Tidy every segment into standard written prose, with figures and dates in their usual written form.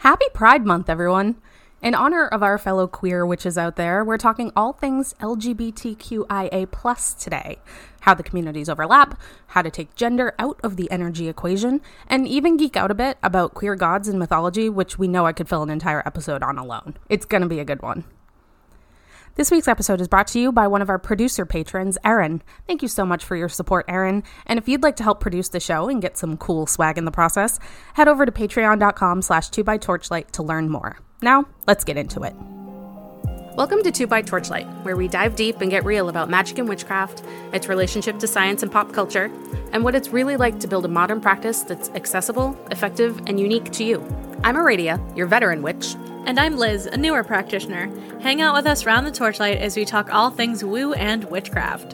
Happy Pride Month, everyone! In honor of our fellow queer witches out there, we're talking all things LGBTQIA+ today. How the communities overlap, how to take gender out of the energy equation, and even geek out a bit about queer gods and mythology, which we know I could fill an entire episode on alone. It's gonna be a good one. This week's episode is brought to you by one of our producer patrons, Erin. Thank you so much for your support, Erin. And if you'd like to help produce the show and get some cool swag in the process, head over to patreon.com/2bytorchlight to learn more. Now, let's get into it. Welcome to 2 by Torchlight, where we dive deep and get real about magic and witchcraft, its relationship to science and pop culture, and what it's really like to build a modern practice that's accessible, effective, and unique to you. I'm Aradia, your veteran witch. And I'm Liz, a newer practitioner. Hang out with us round the torchlight as we talk all things woo and witchcraft.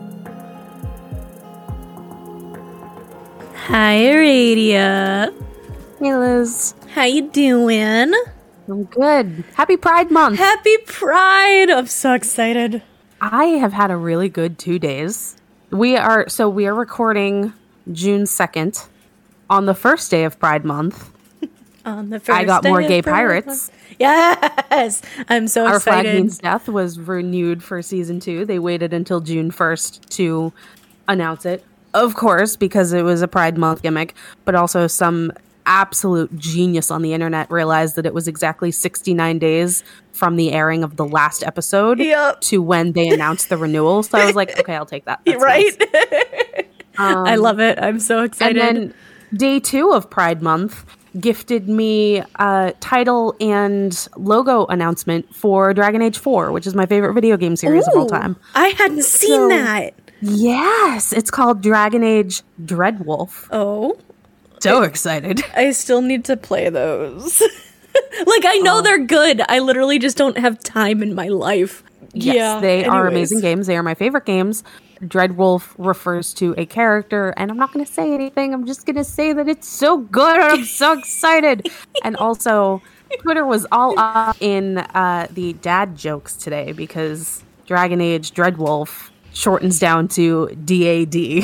Hi, Aradia. Hey, Liz. How you doing? I'm good. Happy Pride Month. Happy Pride! I'm so excited. I have had a really good 2 days. We are recording June 2nd on the first day of Pride Month. On the first I got day more of gay Pride pirates. Month. Yes! I'm so Our excited. Flag Means Death was renewed for season 2. They waited until June 1st to announce it. Of course, because it was a Pride Month gimmick, but also some absolute genius on the internet realized that it was exactly 69 days from the airing of the last episode to when they announced the renewal. So I was like, okay, I'll take that. That's right? Nice. I love it. I'm so excited. And then day 2 of Pride Month gifted me a title and logo announcement for Dragon Age 4, which is my favorite video game series of all time. I hadn't seen that. Yes, it's called Dragon Age Dreadwolf. Oh. So excited. I still need to play those. Like, I know they're good. I literally just don't have time in my life. Yes, they are amazing games. They are my favorite games. Dreadwolf refers to a character, and I'm not going to say anything. I'm just going to say that it's so good, and I'm so excited. And also, Twitter was all up in the dad jokes today because Dragon Age Dreadwolf shortens down to DAD.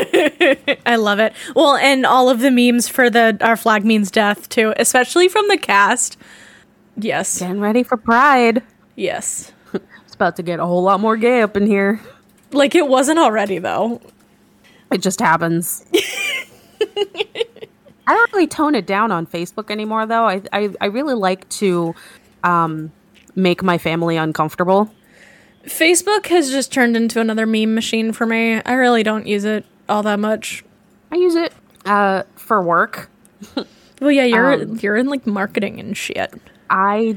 I love it. Well, and all of the memes for Our Flag Means Death, too, especially from the cast. Yes. Getting ready for Pride. Yes. It's about to get a whole lot more gay up in here. Like, it wasn't already, though. It just happens. I don't really tone it down on Facebook anymore, though. I really like to make my family uncomfortable. Facebook has just turned into another meme machine for me. I really don't use it all that much. I use it for work. Well, yeah, you're in, like, marketing and shit. I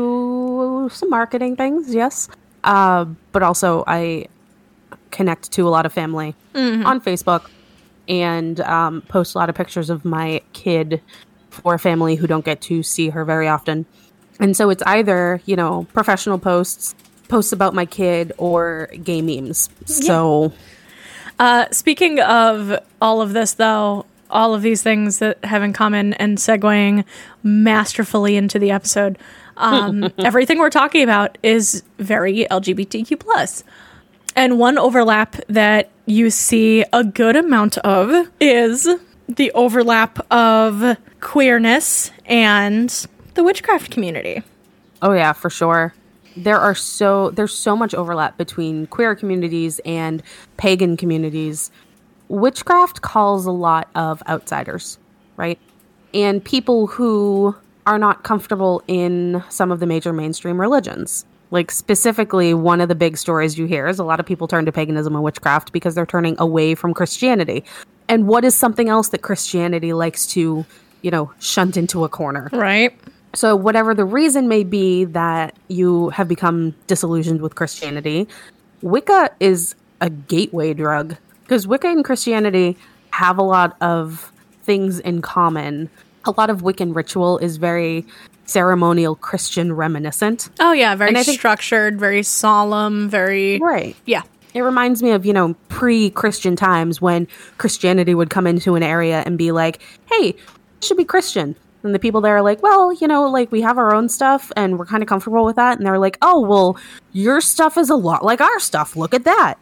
do some marketing things, yes. But also I connect to a lot of family on Facebook and post a lot of pictures of my kid for family who don't get to see her very often. And so it's either, professional posts about my kid, or gay memes. So speaking of all of this, though, all of these things that have in common and segueing masterfully into the episode, everything we're talking about is very LGBTQ+. And one overlap that you see a good amount of is the overlap of queerness and the witchcraft community. Oh yeah, for sure. There's so much overlap between queer communities and pagan communities. Witchcraft calls a lot of outsiders, right? And people who are not comfortable in some of the major mainstream religions. Like, specifically, one of the big stories you hear is a lot of people turn to paganism and witchcraft because they're turning away from Christianity. And what is something else that Christianity likes to, shunt into a corner? Right. So whatever the reason may be that you have become disillusioned with Christianity, Wicca is a gateway drug. Because Wicca and Christianity have a lot of things in common. A lot of Wiccan ritual is very ceremonial Christian reminiscent. Oh, yeah. Very structured, very solemn, very... Right. Yeah. It reminds me of, pre-Christian times when Christianity would come into an area and be like, hey, you should be Christian. And the people there are like, well, we have our own stuff and we're kind of comfortable with that. And they're like, oh, well, your stuff is a lot like our stuff. Look at that.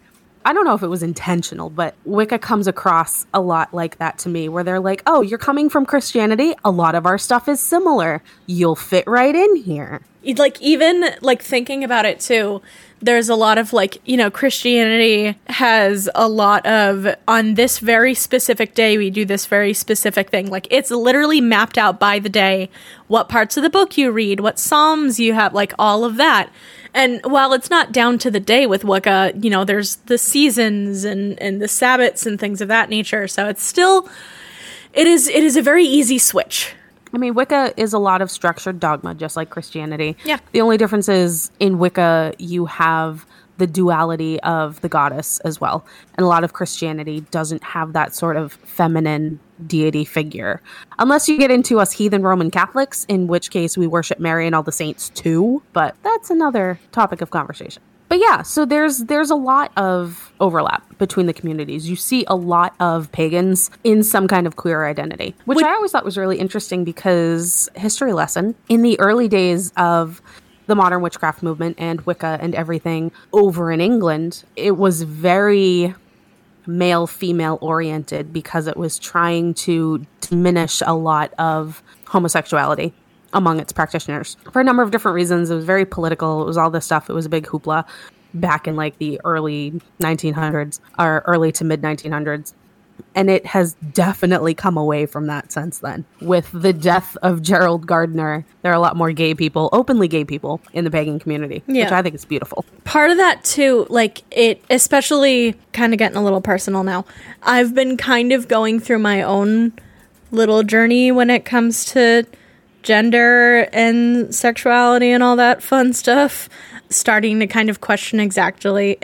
I don't know if it was intentional, but Wicca comes across a lot like that to me, where they're like, oh, you're coming from Christianity? A lot of our stuff is similar. You'll fit right in here. Like, even, like, thinking about it, too, there's a lot of, like, you know, Christianity has a lot of, on this very specific day, we do this very specific thing. Like, it's literally mapped out by the day, what parts of the book you read, what psalms you have, like, all of that. And while it's not down to the day with Wicca, you know, there's the seasons and the Sabbats and things of that nature. So it's still, it is a very easy switch. I mean, Wicca is a lot of structured dogma, just like Christianity. Yeah. The only difference is in Wicca, you have the duality of the goddess as well. And a lot of Christianity doesn't have that sort of feminine deity figure. Unless you get into us heathen Roman Catholics, in which case we worship Mary and all the saints too. But that's another topic of conversation. But yeah, so there's a lot of overlap between the communities. You see a lot of pagans in some kind of queer identity, which I always thought was really interesting because, history lesson, in the early days of the modern witchcraft movement and Wicca and everything over in England, it was very male-female oriented because it was trying to diminish a lot of homosexuality among its practitioners for a number of different reasons. It was very political. It was all this stuff. It was a big hoopla back in like the early 1900s or early to mid 1900s. And it has definitely come away from that since then. With the death of Gerald Gardner, there are a lot more gay people, openly gay people in the pagan community, which I think is beautiful. Part of that too, like it, especially kind of getting a little personal now, I've been kind of going through my own little journey when it comes to gender and sexuality and all that fun stuff, starting to kind of question exactly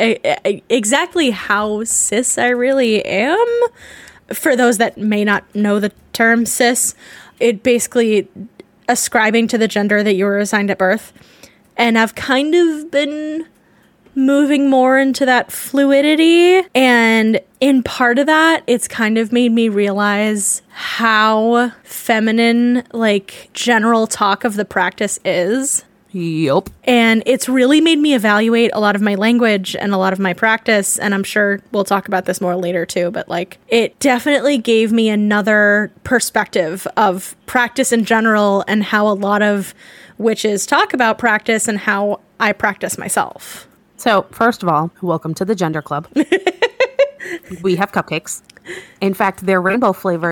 how cis I really am. For those that may not know the term cis, it basically ascribing to the gender that you were assigned at birth. And I've kind of been moving more into that fluidity, and in part of that, it's kind of made me realize how feminine, like, general talk of the practice is. Yup. And it's really made me evaluate a lot of my language and a lot of my practice, and I'm sure we'll talk about this more later too, but like, it definitely gave me another perspective of practice in general and how a lot of witches talk about practice and how I practice myself. So, first of all, welcome to the Gender Club. We have cupcakes. In fact, they're rainbow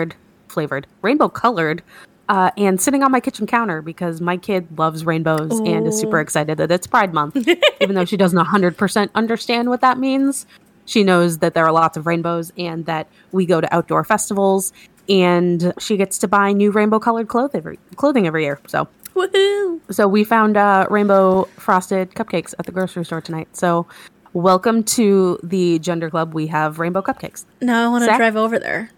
colored, and sitting on my kitchen counter because my kid loves rainbows and is super excited that it's Pride Month. Even though she doesn't 100% understand what that means, she knows that there are lots of rainbows and that we go to outdoor festivals, and she gets to buy new rainbow colored clothing every year. So. Woohoo! So we found rainbow frosted cupcakes at the grocery store tonight. So welcome to the Gender Club. We have rainbow cupcakes. Now I want to drive over there.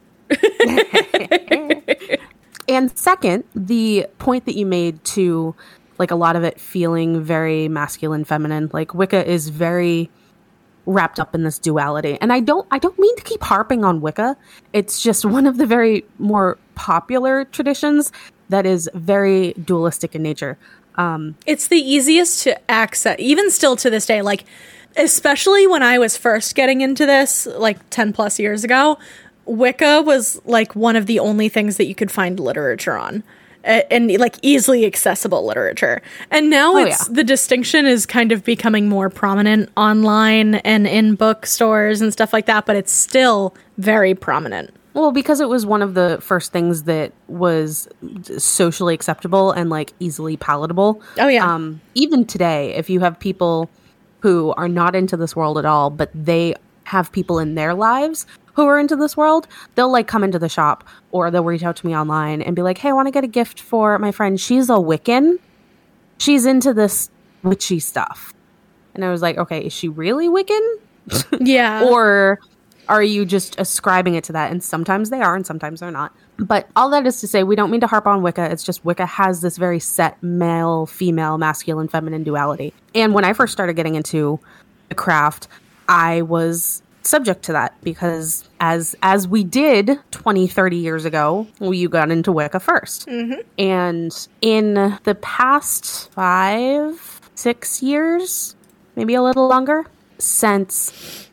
And second, the point that you made to like a lot of it feeling very masculine, feminine, like Wicca is very wrapped up in this duality. And I don't mean to keep harping on Wicca. It's just one of the very more popular traditions that is very dualistic in nature. It's the easiest to access, even still to this day. Like, especially when I was first getting into this, like 10 plus years ago, Wicca was like one of the only things that you could find literature on. And like easily accessible literature. And now the distinction is kind of becoming more prominent online and in bookstores and stuff like that, but it's still very prominent. Well, because it was one of the first things that was socially acceptable and like easily palatable. Oh, yeah. Even today, if you have people who are not into this world at all, but they have people in their lives who are into this world, they'll like come into the shop or they'll reach out to me online and be like, hey, I want to get a gift for my friend. She's a Wiccan. She's into this witchy stuff. And I was like, okay, is she really Wiccan? Yeah. Or are you just ascribing it to that? And sometimes they are and sometimes they're not. But all that is to say, we don't mean to harp on Wicca. It's just Wicca has this very set male, female, masculine, feminine duality. And when I first started getting into the craft, I was subject to that because as we did 20, 30 years ago, you got into Wicca first. Mm-hmm. And in the past 5, 6 years, maybe a little longer, since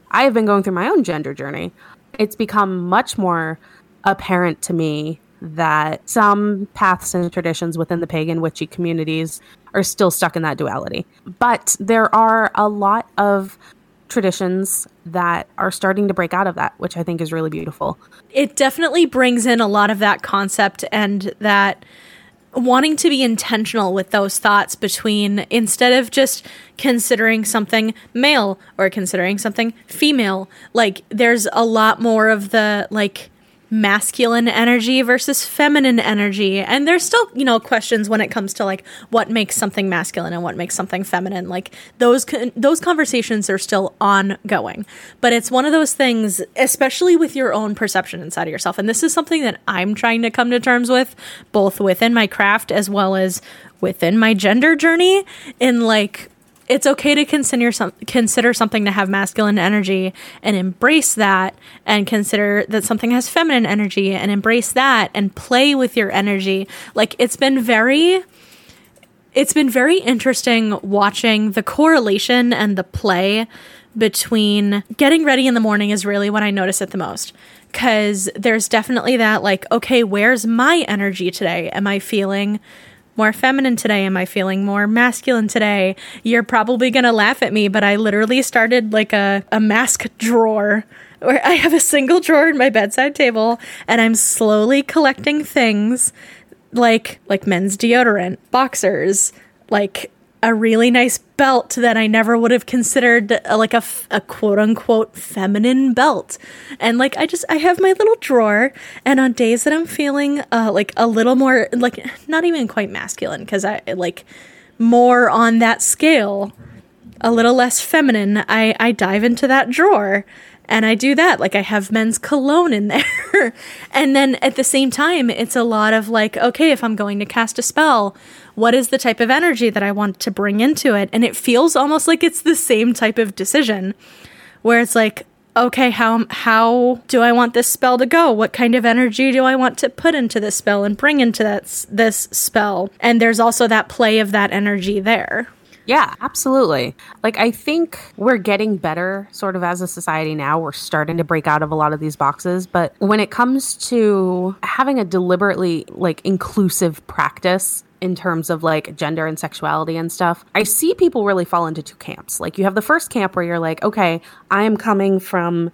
I have been going through my own gender journey, it's become much more apparent to me that some paths and traditions within the pagan witchy communities are still stuck in that duality. But there are a lot of traditions that are starting to break out of that, which I think is really beautiful. It definitely brings in a lot of that concept and that wanting to be intentional with those thoughts between, instead of just considering something male or considering something female, like there's a lot more of the like masculine energy versus feminine energy. And there's still, you know, questions when it comes to like what makes something masculine and what makes something feminine. Like those conversations are still ongoing. But it's one of those things, especially with your own perception inside of yourself. And this is something that I'm trying to come to terms with, both within my craft as well as within my gender journey. In like, it's okay to consider something to have masculine energy and embrace that, and consider that something has feminine energy and embrace that and play with your energy. Like it's been very interesting watching the correlation and the play between getting ready in the morning is really when I notice it the most. 'Cause there's definitely that like, okay, where's my energy today? Am I feeling more feminine today? Am I feeling more masculine today? You're probably going to laugh at me, but I literally started like a mask drawer where I have a single drawer in my bedside table and I'm slowly collecting things like men's deodorant, boxers, like a really nice belt that I never would have considered like a quote unquote feminine belt. And like, I have my little drawer, and on days that I'm feeling like a little more, like not even quite masculine, because I like more on that scale, a little less feminine, I dive into that drawer. And I do that. Like I have men's cologne in there. And then at the same time, it's a lot of like, okay, if I'm going to cast a spell, what is the type of energy that I want to bring into it? And it feels almost like it's the same type of decision where it's like, okay, how do I want this spell to go? What kind of energy do I want to put into this spell and bring into this spell? And there's also that play of that energy there. Yeah, absolutely. Like, I think we're getting better sort of as a society now. We're starting to break out of a lot of these boxes. But when it comes to having a deliberately like inclusive practice in terms of like gender and sexuality and stuff, I see people really fall into two camps. Like you have the first camp where you're like, okay, maybe I'm coming from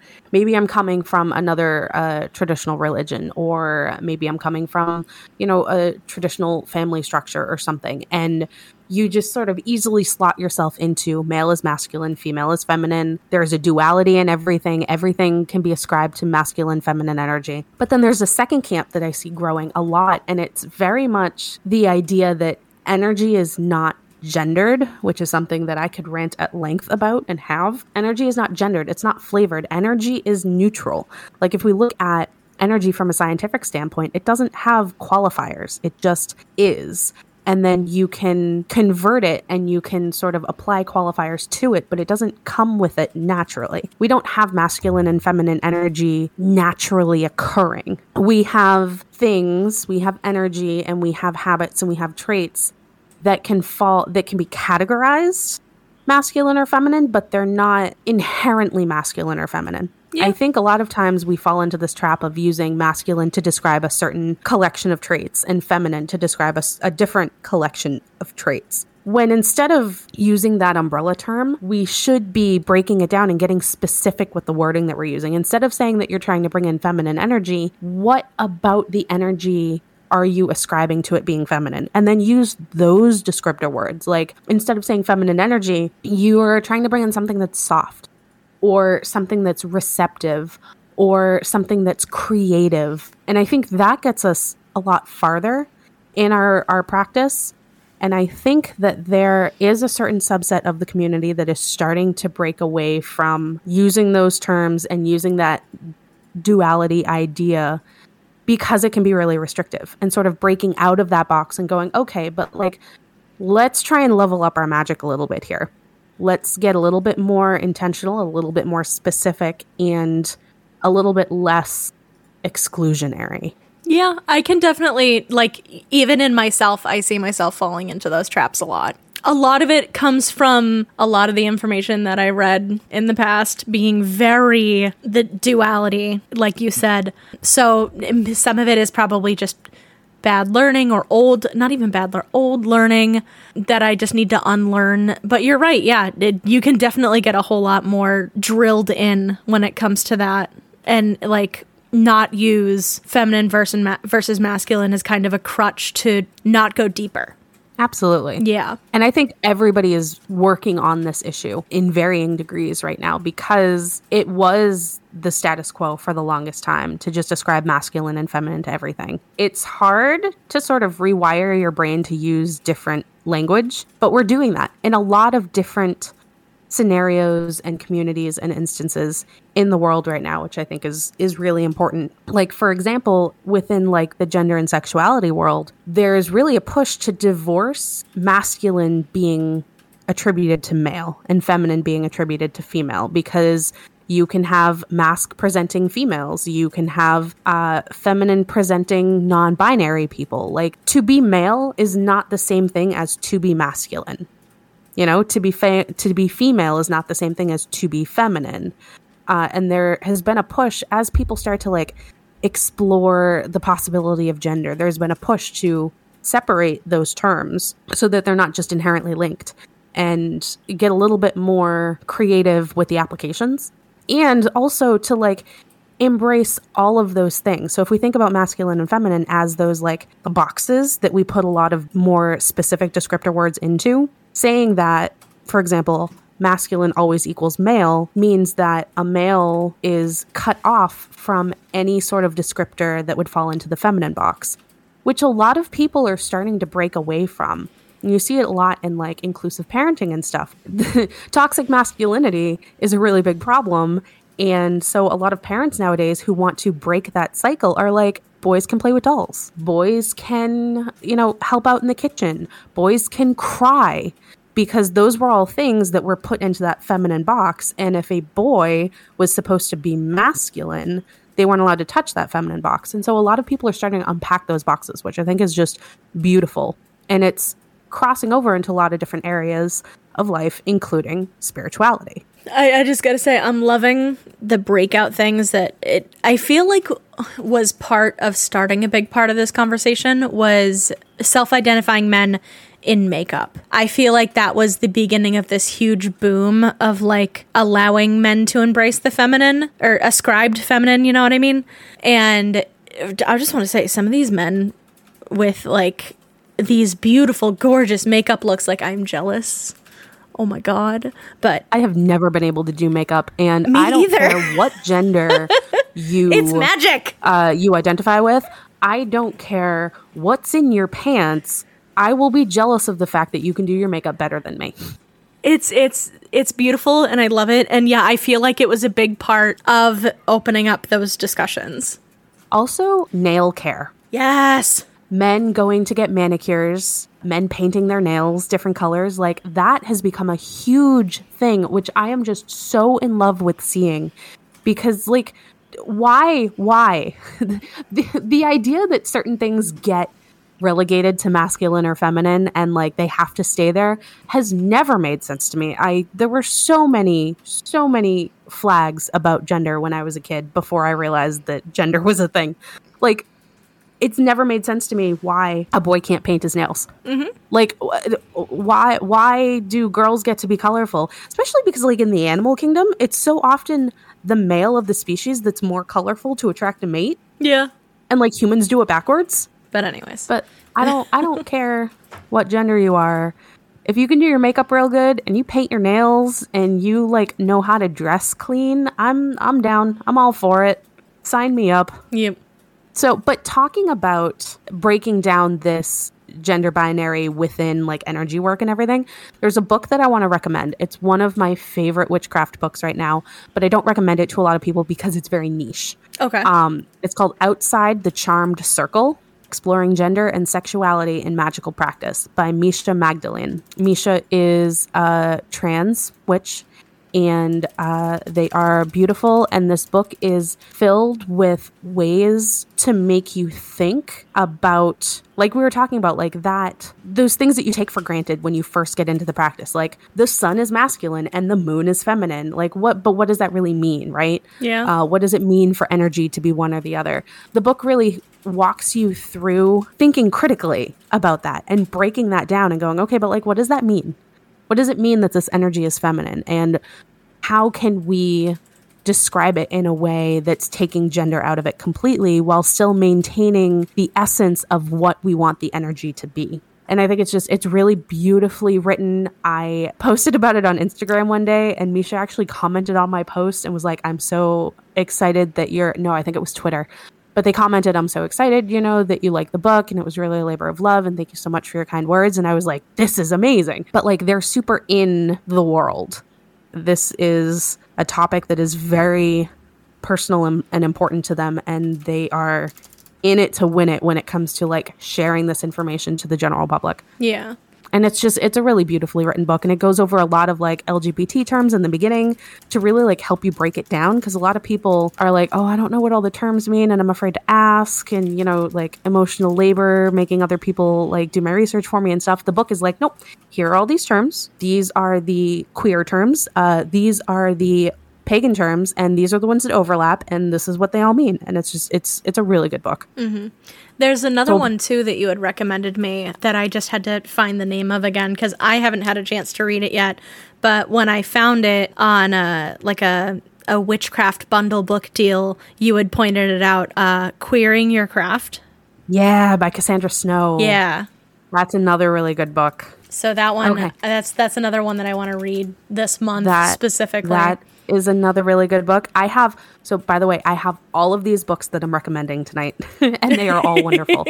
another traditional religion, or maybe I'm coming from, you know, a traditional family structure or something. And you just sort of easily slot yourself into male is masculine, female is feminine. There's a duality in everything. Everything can be ascribed to masculine, feminine energy. But then there's a second camp that I see growing a lot, and it's very much the idea that energy is not gendered, which is something that I could rant at length about and have. Energy is not gendered. It's not flavored. Energy is neutral. Like if we look at energy from a scientific standpoint, it doesn't have qualifiers. It just is. And then you can convert it and you can sort of apply qualifiers to it, but it doesn't come with it naturally. We don't have masculine and feminine energy naturally occurring. We have things, we have energy, and we have habits, and we have traits that can be categorized masculine or feminine, but they're not inherently masculine or feminine. Yeah. I think a lot of times we fall into this trap of using masculine to describe a certain collection of traits and feminine to describe a different collection of traits. When instead of using that umbrella term, we should be breaking it down and getting specific with the wording that we're using. Instead of saying that you're trying to bring in feminine energy, what about the energy are you ascribing to it being feminine? And then use those descriptor words. Like instead of saying feminine energy, you're trying to bring in something that's soft, or something that's receptive, or something that's creative. And I think that gets us a lot farther in our practice. And I think that there is a certain subset of the community that is starting to break away from using those terms and using that duality idea, because it can be really restrictive, and sort of breaking out of that box and going, okay, but like, let's try and level up our magic a little bit here. Let's get a little bit more intentional, a little bit more specific, and a little bit less exclusionary. Yeah, I can definitely, like, even in myself, I see myself falling into those traps a lot. A lot of it comes from a lot of the information that I read in the past being very the duality, like you said. So some of it is probably just bad learning or old learning that I just need to unlearn. But you're right. Yeah, you can definitely get a whole lot more drilled in when it comes to that. And like not use feminine versus masculine as kind of a crutch to not go deeper. Absolutely. Yeah. And I think everybody is working on this issue in varying degrees right now because it was the status quo for the longest time to just ascribe masculine and feminine to everything. It's hard to sort of rewire your brain to use different language, but we're doing that in a lot of different scenarios and communities and instances in the world right now, which I think is really important. Like, for example, within like the gender and sexuality world, there's really a push to divorce masculine being attributed to male and feminine being attributed to female, because you can have masc presenting females, you can have feminine presenting non-binary people. Like, to be male is not the same thing as to be masculine. You know, to be female is not the same thing as to be feminine. And there has been a push as people start to like explore the possibility of gender. There's been a push to separate those terms so that they're not just inherently linked, and get a little bit more creative with the applications, and also to like embrace all of those things. So if we think about masculine and feminine as those like boxes that we put a lot of more specific descriptor words into, saying that, for example, masculine always equals male means that a male is cut off from any sort of descriptor that would fall into the feminine box, which a lot of people are starting to break away from. And you see it a lot in like inclusive parenting and stuff. Toxic masculinity is a really big problem. And so a lot of parents nowadays who want to break that cycle are like, boys can play with dolls. Boys can, help out in the kitchen. Boys can cry, because those were all things that were put into that feminine box. And if a boy was supposed to be masculine, they weren't allowed to touch that feminine box. And so a lot of people are starting to unpack those boxes, which I think is just beautiful. And it's crossing over into a lot of different areas of life, including spirituality. I just gotta say, I'm loving the breakout things that I feel like was part of starting a big part of this conversation was self-identifying men in makeup. I feel like that was the beginning of this huge boom of like allowing men to embrace the feminine or ascribed feminine, you know what I mean? And I just want to say, some of these men with like these beautiful, gorgeous makeup looks, like, I'm jealous. Oh my God. But I have never been able to do makeup, and me I don't either. care what gender it's magic. You identify with. I don't care what's in your pants. I will be jealous of the fact that you can do your makeup better than me. It's beautiful, and I love it. And yeah, I feel like it was a big part of opening up those discussions. Also, nail care. Yes. Men going to get manicures, men painting their nails different colors, like that has become a huge thing, which I am just so in love with seeing. Because like, why? The idea that certain things get relegated to masculine or feminine and like they have to stay there has never made sense to me. There were so many flags about gender when I was a kid before I realized that gender was a thing. Like, it's never made sense to me why a boy can't paint his nails. Mm-hmm. Like, why do girls get to be colorful? Especially because, like, in the animal kingdom, it's so often the male of the species that's more colorful to attract a mate. Yeah. And, like, humans do it backwards. But anyways. But I don't care what gender you are. If you can do your makeup real good and you paint your nails and you, like, know how to dress clean, I'm down. I'm all for it. Sign me up. Yep. So, but talking about breaking down this gender binary within like energy work and everything, there's a book that I want to recommend. It's one of my favorite witchcraft books right now, but I don't recommend it to a lot of people because it's very niche. Okay. It's called Outside the Charmed Circle: Exploring Gender and Sexuality in Magical Practice by Misha Magdalene. Misha is a trans witch and they are beautiful. And this book is filled with ways to make you think about, like we were talking about, like that, those things that you take for granted when you first get into the practice. Like the sun is masculine and the moon is feminine. Like what does that really mean, right? Yeah. What does it mean for energy to be one or the other? The book really walks you through thinking critically about that and breaking that down and going, okay, but like, what does that mean? What does it mean that this energy is feminine? And how can we describe it in a way that's taking gender out of it completely while still maintaining the essence of what we want the energy to be? And I think it's really beautifully written. I posted about it on Instagram one day, and Misha actually commented on my post and was like, I'm so excited that I think it was Twitter. But they commented, I'm so excited, that you like the book, and it was really a labor of love, and thank you so much for your kind words. And I was like, this is amazing. But like, they're super in the world. This is a topic that is very personal and important to them, and they are in it to win it when it comes to like sharing this information to the general public. Yeah. And it's a really beautifully written book, and it goes over a lot of like LGBT terms in the beginning to really like help you break it down. Because a lot of people are like, oh, I don't know what all the terms mean, and I'm afraid to ask, and like emotional labor, making other people like do my research for me and stuff. The book is like, nope, here are all these terms. These are the queer terms. These are the pagan terms, and these are the ones that overlap, and this is what they all mean. And it's a really good book. Mm-hmm. There's another one too that you had recommended me that I just had to find the name of again because I haven't had a chance to read it yet. But when I found it on a witchcraft bundle book deal, you had pointed it out, Queering Your Craft. Yeah, by Cassandra Snow. Yeah. That's another really good book. So that one, okay. That's another one that I want to read this month specifically. That is another really good book. By the way, I have all of these books that I'm recommending tonight, and they are all wonderful.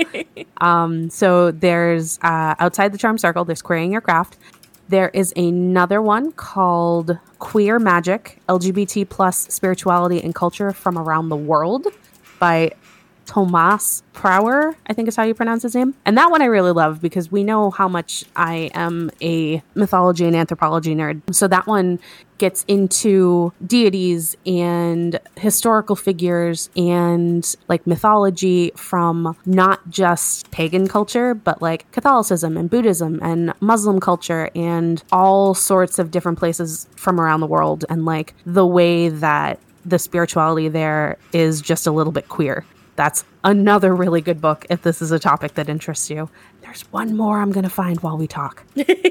So there's Outside the Charm Circle, there's Queering Your Craft. There is another one called Queer Magic, LGBT plus Spirituality and Culture from Around the World by Tomas Prower, I think is how you pronounce his name. And that one I really love because we know how much I am a mythology and anthropology nerd. So that one gets into deities and historical figures and like mythology from not just pagan culture, but like Catholicism and Buddhism and Muslim culture and all sorts of different places from around the world, and like the way that the spirituality there is just a little bit queer. That's another really good book if this is a topic that interests you. There's one more I'm going to find while we talk.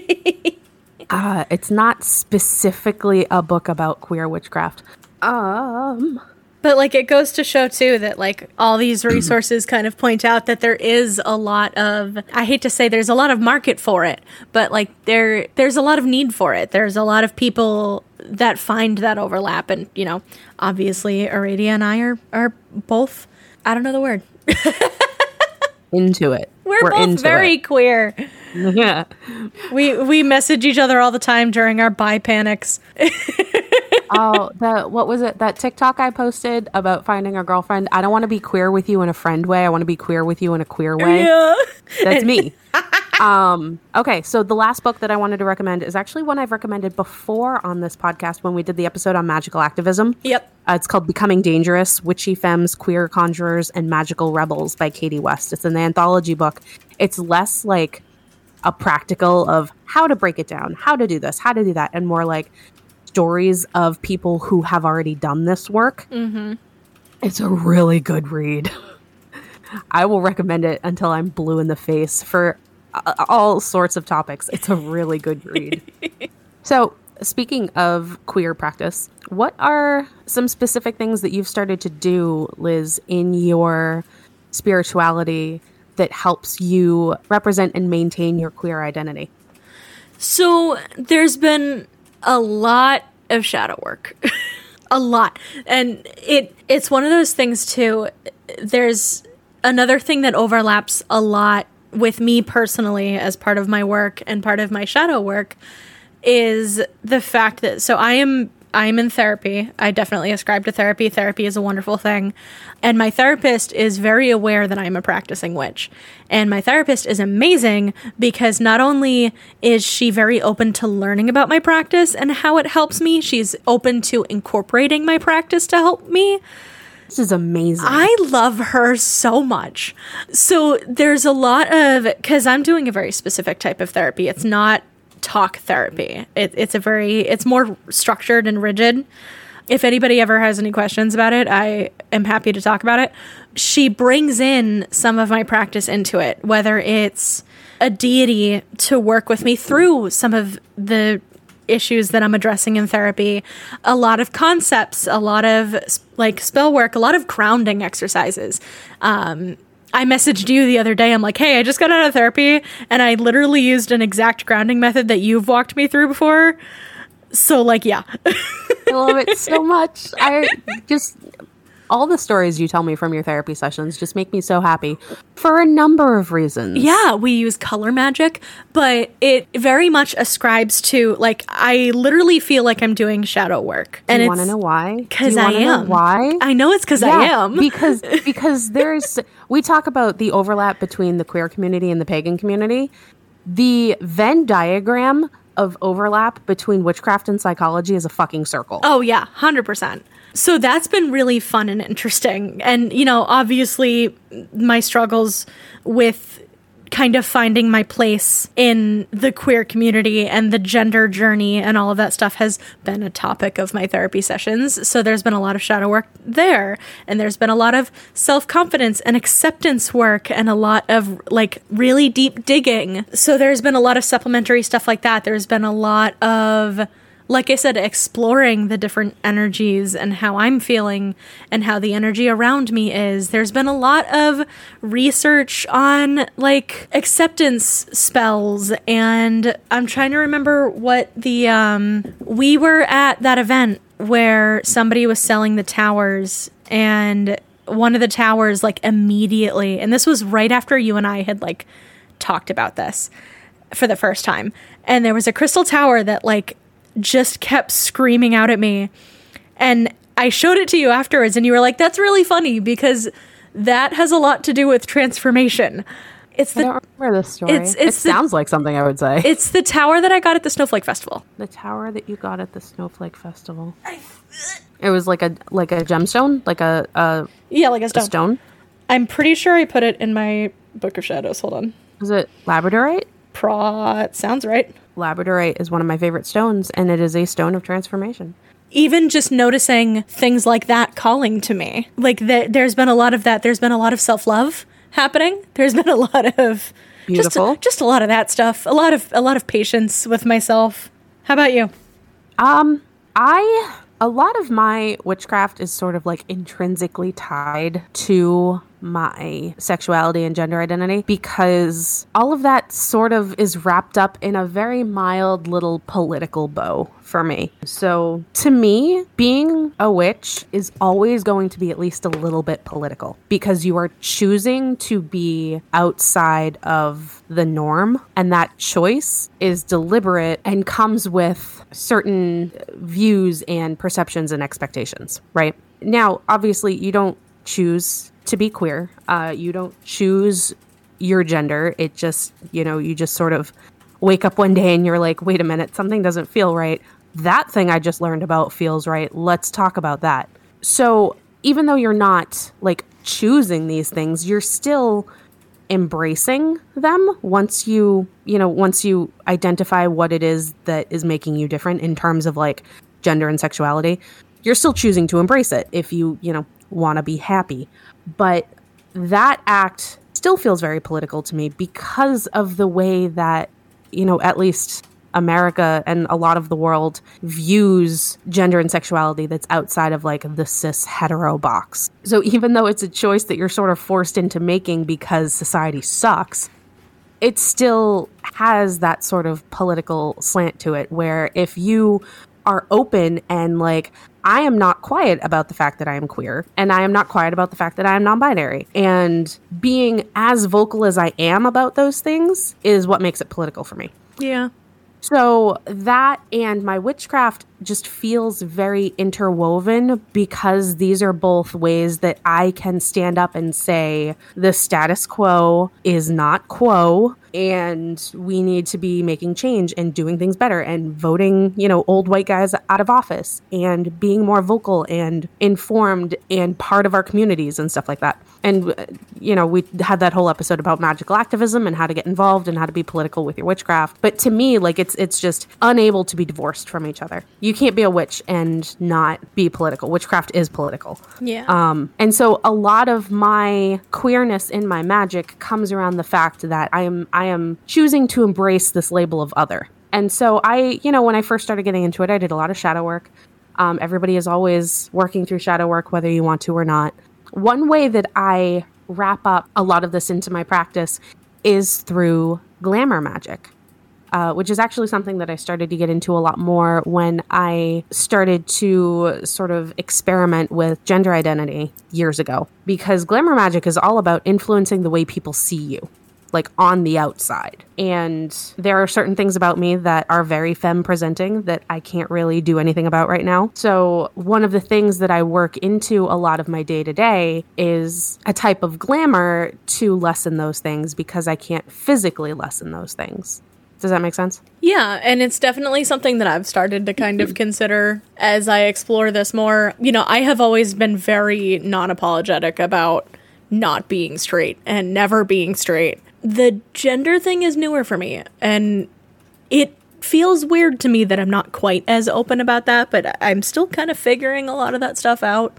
It's not specifically a book about queer witchcraft. But like it goes to show too that like all these resources kind of point out that there is a lot of, I hate to say there's a lot of market for it, but like there's a lot of need for it. There's a lot of people that find that overlap, and obviously Aradia and I are both, I don't know the word. Into it. We're both very queer. Yeah. We message each other all the time during our bi panics. What was it? That TikTok I posted about finding a girlfriend. I don't want to be queer with you in a friend way. I want to be queer with you in a queer way. Yeah. That's me. Okay, so the last book that I wanted to recommend is actually one I've recommended before on this podcast when we did the episode on magical activism. Yep. It's called Becoming Dangerous, Witchy Femmes, Queer Conjurers, and Magical Rebels by Katie West. It's an anthology book. It's less like a practical of how to break it down, how to do this, how to do that, and more like stories of people who have already done this work. Mm-hmm. It's a really good read. I will recommend it until I'm blue in the face for all sorts of topics. It's a really good read. So, speaking of queer practice, what are some specific things that you've started to do, Liz, in your spirituality that helps you represent and maintain your queer identity? So, there's been a lot of shadow work. A lot. And it's one of those things, too. There's another thing that overlaps a lot with me personally as part of my work and part of my shadow work is the fact that, so I am I'm in therapy. I definitely ascribe to therapy. Therapy is a wonderful thing. And my therapist is very aware that I'm a practicing witch. And my therapist is amazing because not only is she very open to learning about my practice and how it helps me, she's open to incorporating my practice to help me. This is amazing. I love her so much. So there's a lot of, because I'm doing a very specific type of therapy. It's not talk therapy. It's more structured and rigid. If anybody ever has any questions about it, I am happy to talk about it. She brings in some of my practice into it, whether it's a deity to work with me through some of the issues that I'm addressing in therapy, a lot of concepts, a lot of like spell work, a lot of grounding exercises. I messaged you the other day. I'm like, hey, I just got out of therapy and I literally used an exact grounding method that you've walked me through before. So like, yeah. I love it so much. All the stories you tell me from your therapy sessions just make me so happy for a number of reasons. Yeah, we use color magic, but it very much ascribes to, like, I literally feel like I'm doing shadow work. Do you want to know why? Because I am. Why? I know it's because I am. because we talk about the overlap between the queer community and the pagan community. The Venn diagram of overlap between witchcraft and psychology is a fucking circle. Oh, yeah, 100%. So that's been really fun and interesting. And, you know, obviously my struggles with kind of finding my place in the queer community and the gender journey and all of that stuff has been a topic of my therapy sessions. So there's been a lot of shadow work there. And there's been a lot of self-confidence and acceptance work and a lot of like really deep digging. So there's been a lot of supplementary stuff like that. There's been a lot of, like I said, exploring the different energies and how I'm feeling and how the energy around me is. There's been a lot of research on like acceptance spells, and I'm trying to remember what we were at that event where somebody was selling the towers, and one of the towers like immediately, and this was right after you and I had like talked about this for the first time, and there was a crystal tower that like just kept screaming out at me, and I showed it to you afterwards and you were like, that's really funny because that has a lot to do with transformation. I don't remember this story. It sounds like something I would say. It's the tower that I got at the Snowflake Festival. The tower that you got at the Snowflake Festival. It was like a gemstone, like a stone. I'm pretty sure I put it in my Book of Shadows. Hold on. Is it labradorite? Sounds right. Labradorite is one of my favorite stones, and it is a stone of transformation. Even just noticing things like that calling to me, like there's been a lot of that. There's been a lot of self-love happening. There's been a lot of beautiful, just a lot of that stuff. A lot of patience with myself. How about you? A lot of my witchcraft is sort of like intrinsically tied to my sexuality and gender identity because all of that sort of is wrapped up in a very mild little political bow for me. So to me, being a witch is always going to be at least a little bit political because you are choosing to be outside of the norm, and that choice is deliberate and comes with certain views and perceptions and expectations, right? Now, obviously, you don't choose to be queer. You don't choose your gender. It just, you just sort of wake up one day and you're like, wait a minute, something doesn't feel right. That thing I just learned about feels right. Let's talk about that. So even though you're not like choosing these things, you're still embracing them once you identify what it is that is making you different in terms of like gender and sexuality. You're still choosing to embrace it if you want to be happy. But that act still feels very political to me because of the way that, at least America and a lot of the world views gender and sexuality that's outside of like the cis hetero box. So even though it's a choice that you're sort of forced into making because society sucks, it still has that sort of political slant to it where if you are open and like, I am not quiet about the fact that I am queer, and I am not quiet about the fact that I am non-binary. And being as vocal as I am about those things is what makes it political for me. Yeah. So that and my witchcraft just feels very interwoven because these are both ways that I can stand up and say the status quo is not quo and we need to be making change and doing things better and voting, old white guys out of office and being more vocal and informed and part of our communities and stuff like that. And, we had that whole episode about magical activism and how to get involved and how to be political with your witchcraft. But to me, it's just unable to be divorced from each other. You can't be a witch and not be political. Witchcraft is political. Yeah. And so a lot of my queerness in my magic comes around the fact that I am choosing to embrace this label of other. And so when I first started getting into it, I did a lot of shadow work. Everybody is always working through shadow work, whether you want to or not. One way that I wrap up a lot of this into my practice is through glamour magic, which is actually something that I started to get into a lot more when I started to sort of experiment with gender identity years ago. Because glamour magic is all about influencing the way people see you, like on the outside. And there are certain things about me that are very femme presenting that I can't really do anything about right now. So one of the things that I work into a lot of my day to day is a type of glamour to lessen those things because I can't physically lessen those things. Does that make sense? Yeah, and it's definitely something that I've started to kind of consider as I explore this more. I have always been very non-apologetic about not being straight and never being straight. The gender thing is newer for me, and it feels weird to me that I'm not quite as open about that, but I'm still kind of figuring a lot of that stuff out.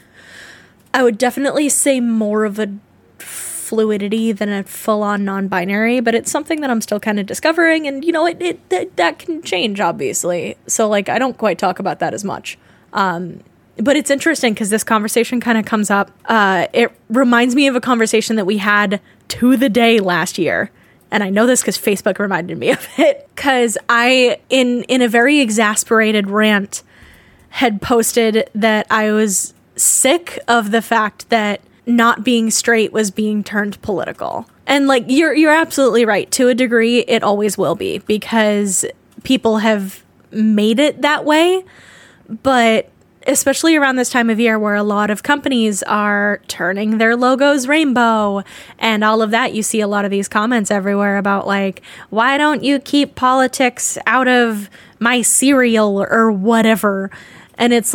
I would definitely say more of a fluidity than a full-on non-binary, but it's something that I'm still kind of discovering, and that can change, obviously. So I don't quite talk about that as much. But it's interesting because this conversation kind of comes up. It reminds me of a conversation that we had to the day last year. And I know this because Facebook reminded me of it. Because I, in a very exasperated rant, had posted that I was sick of the fact that not being straight was being turned political. And you're absolutely right. To a degree, it always will be because people have made it that way. But especially around this time of year where a lot of companies are turning their logos rainbow and all of that, you see a lot of these comments everywhere about why don't you keep politics out of my cereal or whatever? And it's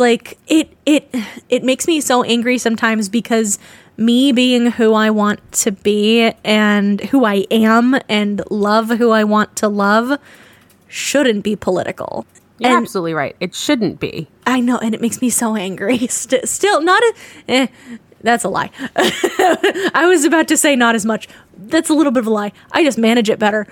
it makes me so angry sometimes because me being who I want to be and who I am and love who I want to love shouldn't be political. You're absolutely right. It shouldn't be. I know, and it makes me so angry. Still, not that's a lie. I was about to say not as much. That's a little bit of a lie. I just manage it better.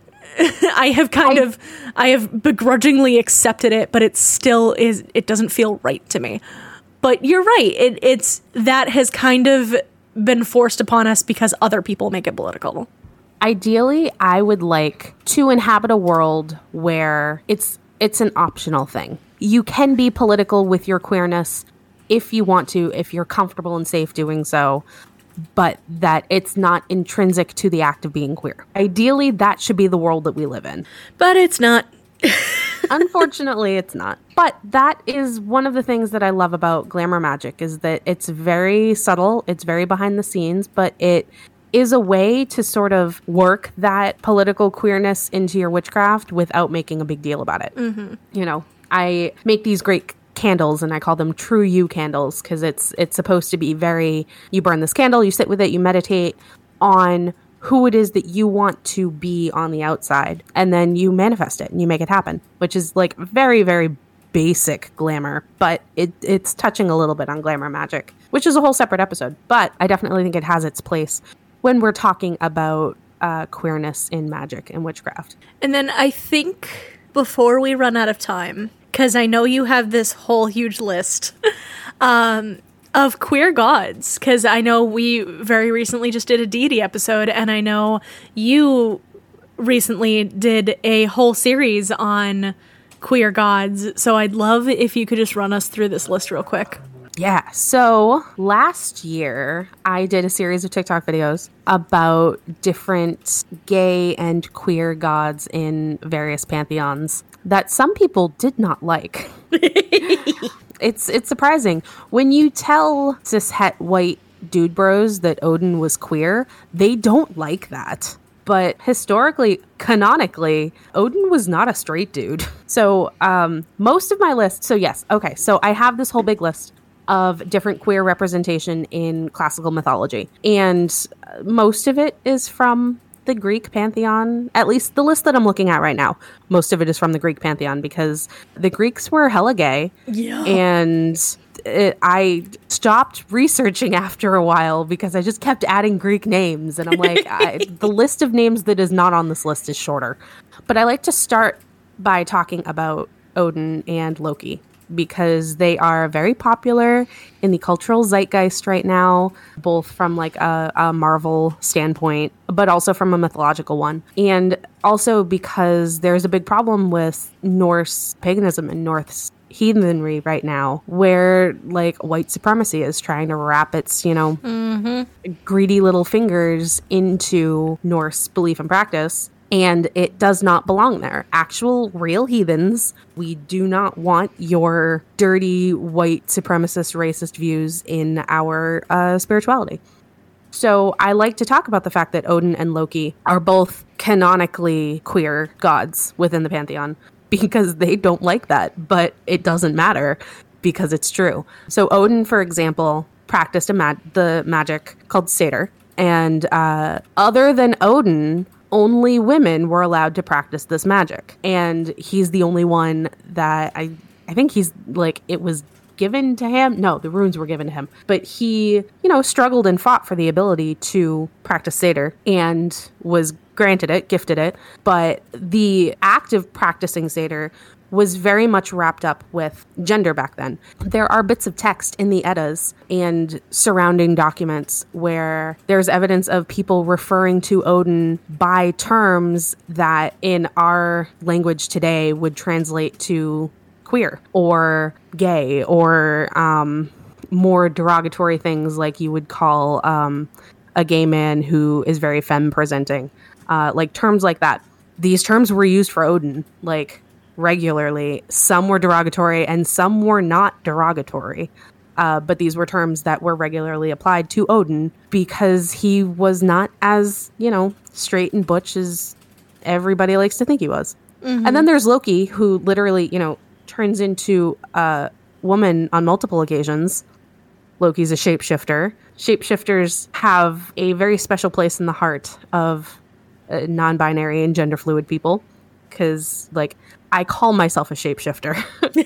I have begrudgingly accepted it, but it still is. It doesn't feel right to me. But you're right. It's that has kind of been forced upon us because other people make it political. Ideally, I would like to inhabit a world where it's an optional thing. You can be political with your queerness if you want to, if you're comfortable and safe doing so, but that it's not intrinsic to the act of being queer. Ideally, that should be the world that we live in. But it's not. Unfortunately, it's not. But that is one of the things that I love about glamour magic is that it's very subtle, it's very behind the scenes, but it is a way to sort of work that political queerness into your witchcraft without making a big deal about it. Mm-hmm. I make these great candles and I call them True You candles because it's supposed to be you burn this candle, you sit with it, you meditate on who it is that you want to be on the outside, and then you manifest it and you make it happen, which is very, very basic glamour, but it's touching a little bit on glamour magic, which is a whole separate episode, but I definitely think it has its place when we're talking about queerness in magic and witchcraft. And then I think before we run out of time, because I know you have this whole huge list of queer gods, because I know we very recently just did a deity episode, and I know you recently did a whole series on queer gods, so I'd love if you could just run us through this list real quick. Yeah. So last year, I did a series of TikTok videos about different gay and queer gods in various pantheons that some people did not like. It's surprising. When you tell cishet white dude bros that Odin was queer, they don't like that. But historically, canonically, Odin was not a straight dude. So most of my list, so yes, okay, so I have this whole big list of different queer representation in classical mythology. And most of it is from the Greek pantheon, at least the list that I'm looking at right now. Most of it is from the Greek pantheon because the Greeks were hella gay. Yeah. And I stopped researching after a while because I just kept adding Greek names. And I'm like, the list of names that is not on this list is shorter. But I like to start by talking about Odin and Loki, because they are very popular in the cultural zeitgeist right now, both from like a Marvel standpoint, but also from a mythological one. And also because there's a big problem with Norse paganism and Norse heathenry right now, where like white supremacy is trying to wrap its, greedy little fingers into Norse belief and practice. And it does not belong there. Actual, real heathens, we do not want your dirty, white, supremacist, racist views in our spirituality. So I like to talk about the fact that Odin and Loki are both canonically queer gods within the pantheon, because they don't like that, but it doesn't matter because it's true. So Odin, for example, practiced the magic called Satyr. And other than Odin, only women were allowed to practice this magic. And he's the only one that I think he's like, it was given to him. No, the runes were given to him. But he, struggled and fought for the ability to practice Satyr and was granted it, gifted it. But the act of practicing Satyr was very much wrapped up with gender back then. There are bits of text in the Eddas and surrounding documents where there's evidence of people referring to Odin by terms that in our language today would translate to queer or gay or more derogatory things like you would call a gay man who is very femme presenting. Like terms like that. These terms were used for Odin, like regularly. Some were derogatory and some were not derogatory. But these were terms that were regularly applied to Odin because he was not as, straight and butch as everybody likes to think he was. Mm-hmm. And then there's Loki, who literally, turns into a woman on multiple occasions. Loki's a shapeshifter. Shapeshifters have a very special place in the heart of non-binary and gender fluid people because, I call myself a shapeshifter.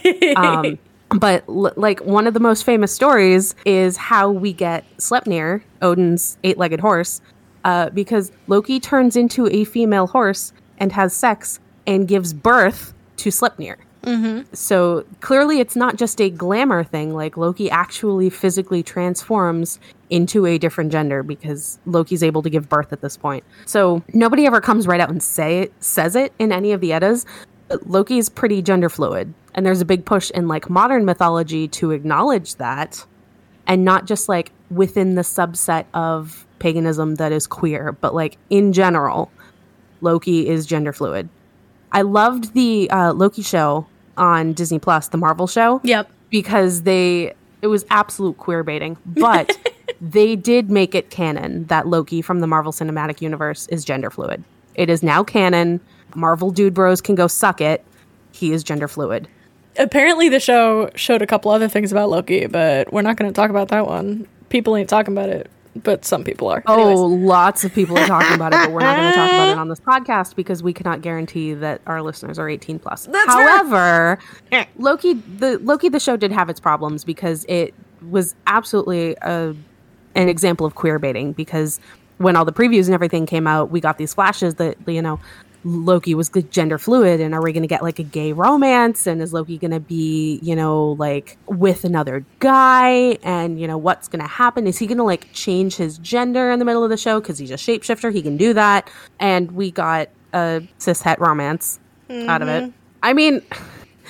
But one of the most famous stories is how we get Sleipnir, Odin's 8-legged horse, because Loki turns into a female horse and has sex and gives birth to Sleipnir. Mm-hmm. So clearly it's not just a glamour thing. Like Loki actually physically transforms into a different gender because Loki's able to give birth at this point. So nobody ever comes right out and says it in any of the Eddas. Loki's pretty gender fluid. And there's a big push in modern mythology to acknowledge that, and not just within the subset of paganism that is queer, but in general, Loki is gender fluid. I loved the Loki show on Disney Plus, the Marvel show. Yep. Because it was absolute queer baiting, but they did make it canon that Loki from the Marvel Cinematic Universe is gender fluid. It is now canon. Marvel dude bros can go suck it. He is gender fluid. Apparently the show showed a couple other things about Loki, but we're not going to talk about that one. People ain't talking about it, but some people are. Oh, Anyways. Lots of people are talking about it, but we're not going to talk about it on this podcast because we cannot guarantee that our listeners are 18 plus. However, Loki the show did have its problems because it was absolutely an example of queer baiting, because when all the previews and everything came out, we got these flashes that, Loki was gender fluid, and are we going to get a gay romance, and is Loki going to be with another guy, and what's going to happen? Is he going to change his gender in the middle of the show because he's a shapeshifter? He can do that. And we got a cishet romance out of it. I mean,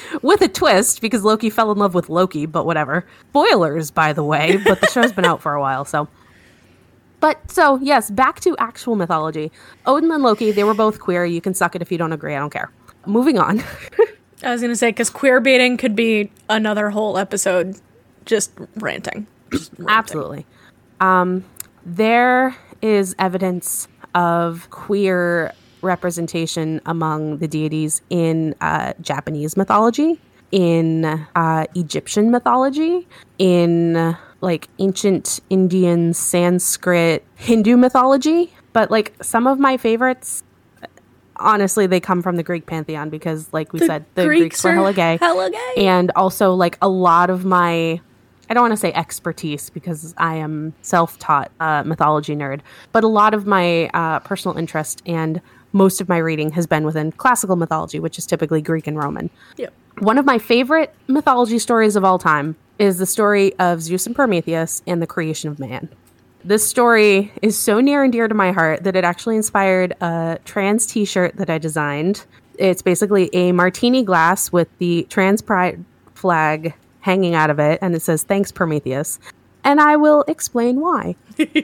with a twist because Loki fell in love with Loki, but whatever. Spoilers, by the way, but the show's been out for a while, so. But so, yes, back to actual mythology. Odin and Loki, they were both queer. You can suck it if you don't agree. I don't care. Moving on. I was going to say, because queer baiting could be another whole episode just ranting. Absolutely. There is evidence of queer representation among the deities in Japanese mythology, in Egyptian mythology, in like ancient Indian, Sanskrit, Hindu mythology. But like some of my favorites, honestly, they come from the Greek pantheon because, like we said, the Greeks were hella gay. And also, like, a lot of my, I don't want to say expertise because I am self-taught mythology nerd, but a lot of my personal interest and most of my reading has been within classical mythology, which is typically Greek and Roman. Yep. One of my favorite mythology stories of all time is the story of Zeus and Prometheus and the creation of man. This story is so near and dear to my heart that it actually inspired a trans t-shirt that I designed. It's basically a martini glass with the trans pride flag hanging out of it, and it says, "Thanks, Prometheus." And I will explain why.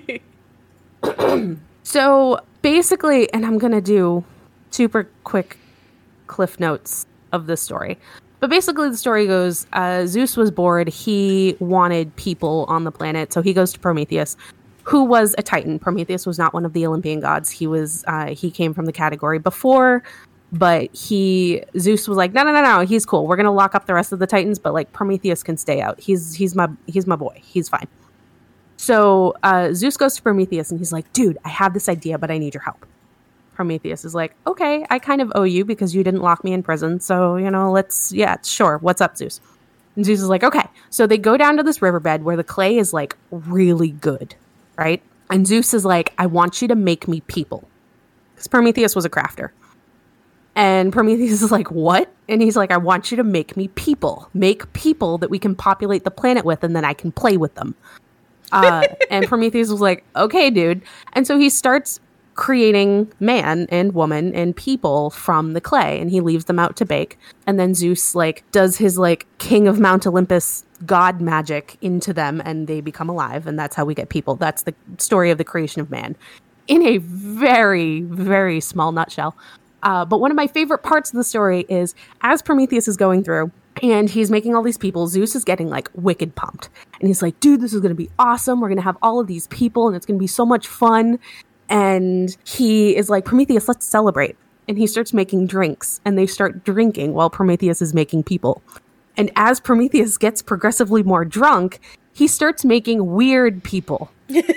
So basically, and I'm going to do super quick cliff notes of this story. But basically the story goes, Zeus was bored. He wanted people on the planet. So he goes to Prometheus, who was a Titan. Prometheus was not one of the Olympian gods. He came from the category before, but Zeus was like, no, he's cool. We're going to lock up the rest of the Titans, but like Prometheus can stay out. He's my boy. He's fine. So Zeus goes to Prometheus and he's like, dude, I have this idea, but I need your help. Prometheus is like, okay, I kind of owe you because you didn't lock me in prison. So, sure. What's up, Zeus? And Zeus is like, okay. So they go down to this riverbed where the clay is like really good, right? And Zeus is like, I want you to make me people. Because Prometheus was a crafter. And Prometheus is like, what? And he's like, I want you to make me people. Make people that we can populate the planet with and then I can play with them. And Prometheus was like, okay, dude. And so he starts creating man and woman and people from the clay, and he leaves them out to bake. And then Zeus like does his like King of Mount Olympus god magic into them, and they become alive, and that's how we get people. That's the story of the creation of man in a very, very small nutshell. But one of my favorite parts of the story is as Prometheus is going through and he's making all these people, Zeus is getting like wicked pumped, and he's like, dude, this is going to be awesome. We're going to have all of these people and it's going to be so much fun. And he is like, Prometheus, let's celebrate. And he starts making drinks, and they start drinking while Prometheus is making people. And as Prometheus gets progressively more drunk, he starts making weird people.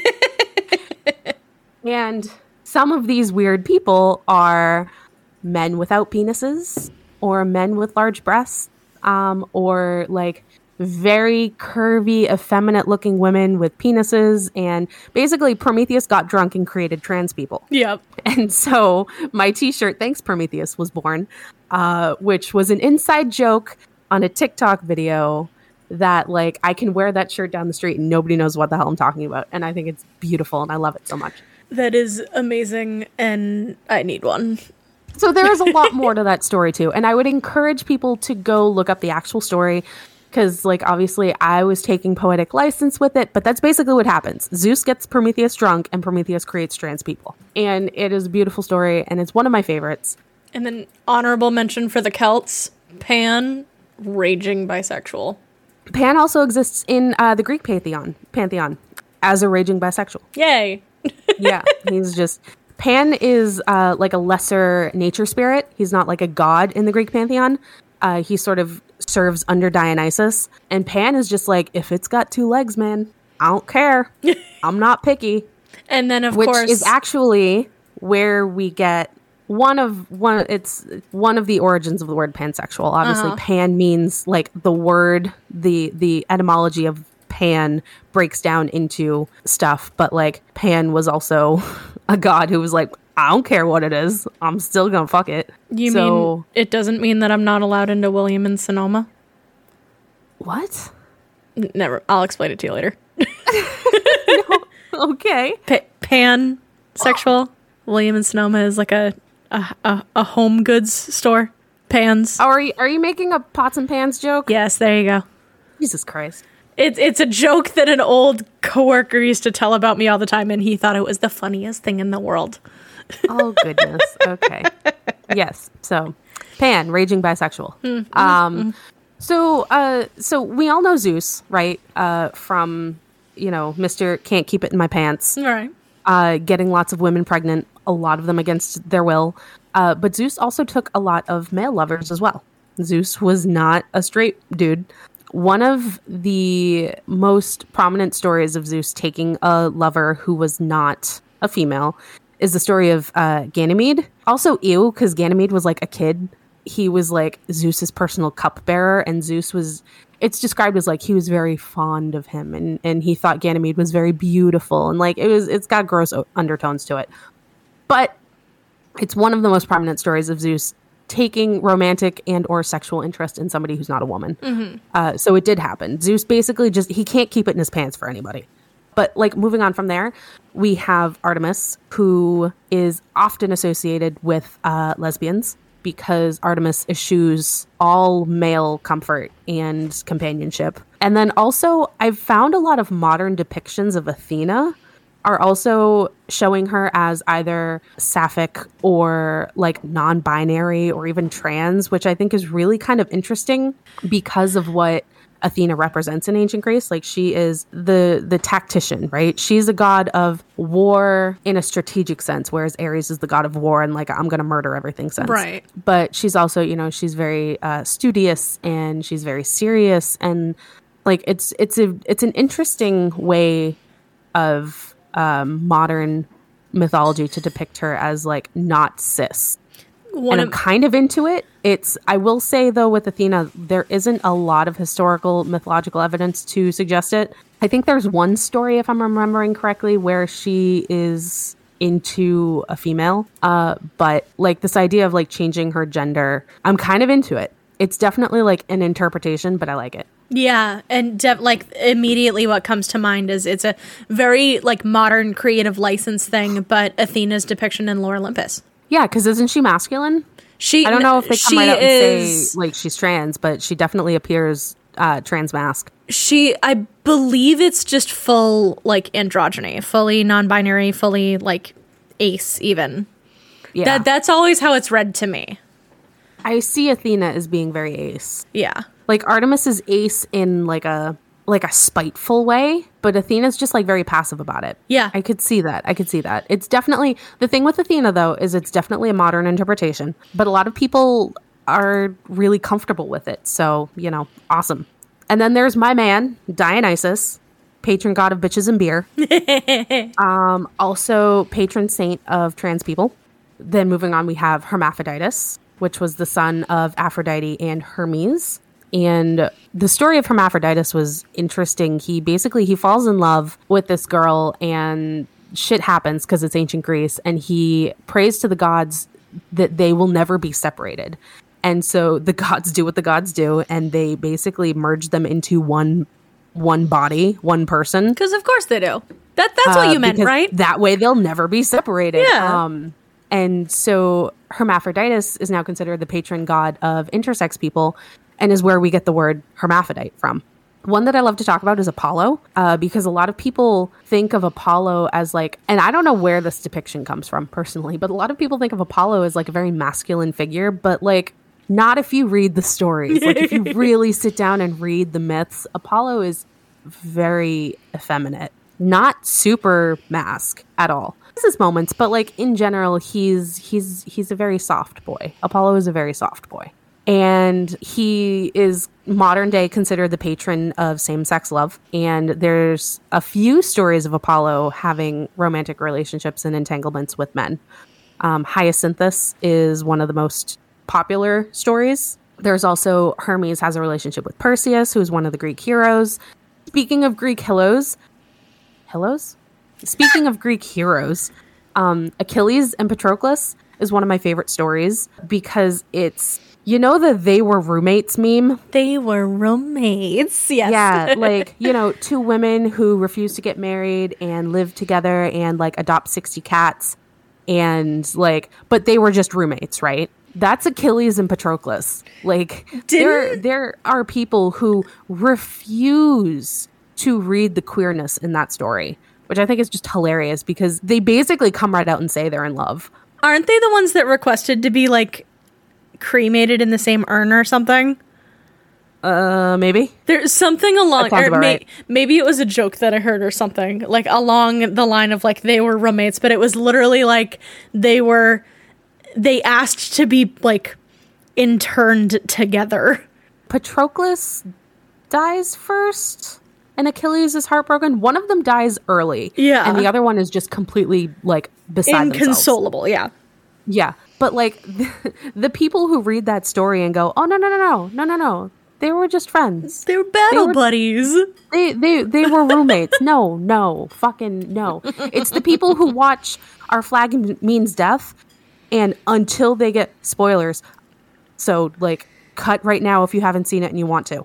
And some of these weird people are men without penises, or men with large breasts, or like very curvy, effeminate looking women with penises. And basically Prometheus got drunk and created trans people. Yep. And so my t-shirt, Thanks Prometheus, was born, which was an inside joke on a TikTok video that like I can wear that shirt down the street and nobody knows what the hell I'm talking about. And I think it's beautiful and I love it so much. That is amazing, and I need one. So there is a lot more to that story too. And I would encourage people to go look up the actual story. Because, like, obviously I was taking poetic license with it, but that's basically what happens. Zeus gets Prometheus drunk, and Prometheus creates trans people. And it is a beautiful story, and it's one of my favorites. And then honorable mention for the Celts, Pan, raging bisexual. Pan also exists in the Greek pantheon as a raging bisexual. Yay! Yeah, he's just... Pan is like a lesser nature spirit. He's not like a god in the Greek pantheon. He sort of serves under Dionysus, and Pan is just like, if it's got two legs, man, I don't care. I'm not picky. And then of course, which is actually where we get one of the origins of the word pansexual. Obviously, pan means like the word, the etymology of pan breaks down into stuff, but like Pan was also a god who was like, I don't care what it is. I'm still gonna fuck it. You mean it doesn't mean that I'm not allowed into William and Sonoma? What? Never. I'll explain it to you later. No. Okay. Pansexual. William and Sonoma is like a home goods store. pans. Oh, are you making a pots and pans joke? Yes, there you go. Jesus Christ. It's a joke that an old coworker used to tell about me all the time, and he thought it was the funniest thing in the world. Oh, goodness. Okay. Yes. So, Pan, raging bisexual. So we all know Zeus, right? From, Mr. Can't Keep It in My Pants. All right. Getting lots of women pregnant, a lot of them against their will. But Zeus also took a lot of male lovers as well. Zeus was not a straight dude. One of the most prominent stories of Zeus taking a lover who was not a female is the story of Ganymede. Also, ew, because Ganymede was like a kid. He was like Zeus's personal cupbearer, and Zeus was, it's described as like he was very fond of him, and he thought Ganymede was very beautiful, and like it's got gross undertones to it. But it's one of the most prominent stories of Zeus taking romantic and or sexual interest in somebody who's not a woman. So it did happen. Zeus basically he can't keep it in his pants for anybody. But like moving on from there, we have Artemis, who is often associated with lesbians because Artemis eschews all male comfort and companionship. And then also I've found a lot of modern depictions of Athena are also showing her as either sapphic or like non-binary or even trans, which I think is really kind of interesting because of what Athena represents in ancient Greece. Like she is the tactician, right? She's a god of war in a strategic sense, whereas Ares is the god of war and like I'm going to murder everything sense. Right. But she's also, she's very studious and she's very serious, and like it's an interesting way of modern mythology to depict her as like not cis. And I'm kind of into it. I will say though, with Athena, there isn't a lot of historical mythological evidence to suggest it. I think there's one story, if I'm remembering correctly, where she is into a female. But like this idea of like changing her gender, I'm kind of into it. It's definitely like an interpretation, but I like it. Yeah, and like immediately what comes to mind is it's a very like modern creative license thing, but Athena's depiction in Lore Olympus. Yeah, because isn't she masculine? I don't know if they come right out and say like she's trans, but she definitely appears trans-masked. I believe it's just full like androgyny, fully non-binary, fully like ace even. Yeah. That's always how it's read to me. I see Athena as being very ace. Yeah. Like Artemis is ace in like a spiteful way, but Athena's just like very passive about it. Yeah. I could see that. It's definitely, the thing with Athena though is it's definitely a modern interpretation, but a lot of people are really comfortable with it. So, awesome. And then there's my man, Dionysus, patron god of bitches and beer. Also patron saint of trans people. Then moving on, we have Hermaphroditus, which was the son of Aphrodite and Hermes. And the story of Hermaphroditus was interesting. He falls in love with this girl and shit happens because it's ancient Greece. And he prays to the gods that they will never be separated. And so the gods do what the gods do. And they basically merge them into one body, one person. Because of course they do. That's what you meant, right? That way they'll never be separated. Yeah. And so Hermaphroditus is now considered the patron god of intersex people, and is where we get the word hermaphrodite from. One that I love to talk about is Apollo, because a lot of people think of Apollo as like, and I don't know where this depiction comes from personally, but a lot of people think of Apollo as like a very masculine figure, but like not if you read the stories. Like if you really sit down and read the myths, Apollo is very effeminate, not super mask at all. His moments, but like in general, he's a very soft boy. Apollo is a very soft boy. And he is modern day considered the patron of same-sex love. And there's a few stories of Apollo having romantic relationships and entanglements with men. Hyacinthus is one of the most popular stories. There's also Hermes has a relationship with Perseus, who is one of the Greek heroes. Speaking of Greek heroes, Achilles and Patroclus is one of my favorite stories because it's, the they were roommates meme. They were roommates, yes. Yeah, like, two women who refuse to get married and live together and like adopt 60 cats and like, but they were just roommates, right? That's Achilles and Patroclus. Like, there are people who refuse to read the queerness in that story, which I think is just hilarious because they basically come right out and say they're in love. Aren't they the ones that requested to be, like, cremated in the same urn or something? Maybe. There's something along, or right. maybe it was a joke that I heard or something, like, along the line of, like, they were roommates, but it was literally, like, they asked to be, like, interned together. Patroclus dies first, and Achilles is heartbroken. One of them dies early. Yeah. And the other one is just completely, like, beside themselves. Inconsolable, yeah. Yeah. But, like, the people who read that story and go, oh, no. They were just friends. They were battle buddies. They were roommates. No, fucking no. It's the people who watch Our Flag Means Death, and until they get spoilers. So, like, cut right now if you haven't seen it and you want to.